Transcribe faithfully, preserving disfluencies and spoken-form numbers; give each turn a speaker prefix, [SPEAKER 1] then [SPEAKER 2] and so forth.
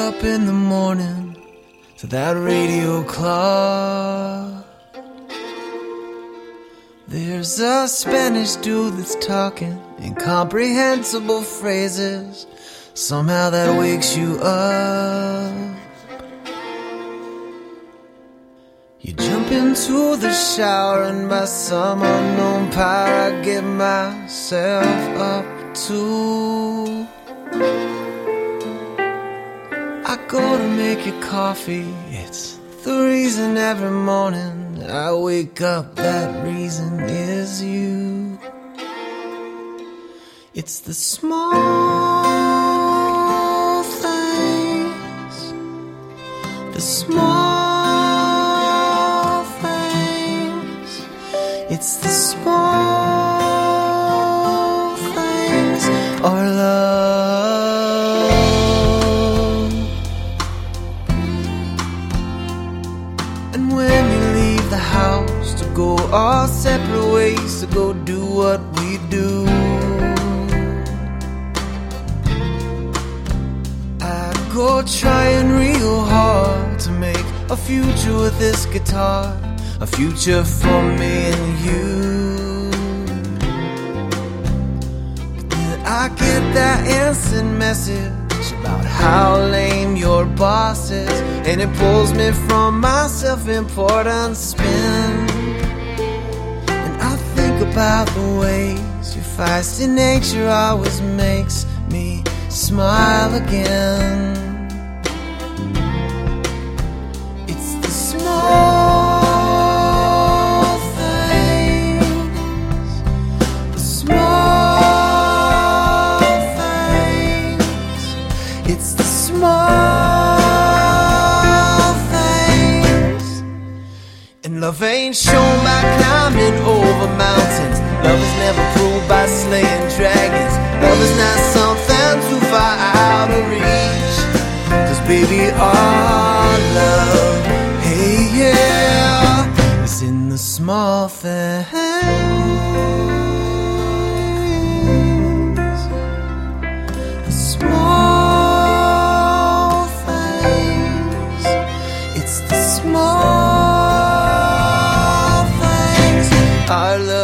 [SPEAKER 1] up in the morning to that radio clock. There's a Spanish dude that's talking incomprehensible phrases. Somehow that wakes you up. You jump into the shower and by some unknown power I get myself up too. I go to make you coffee. It's the reason every morning I wake up. That reason is you. It's the small things, the small things. It's the small things, our love. And when you leave the house to go our separate ways, to go do what we do, go trying real hard to make a future with this guitar, a future for me and you. But then I get that instant message about how lame your boss is, and it pulls me from my self-importance spin. And I think about the ways your feisty nature always makes me smile again. It's the small things, the small things. It's the small things. And love ain't shown by climbing over mountains. Love is never proved by slaying dragons. Love is not something too far out of reach. 'Cause baby, our love, hey yeah, is in the small things. The small things. It's the small things. Our love.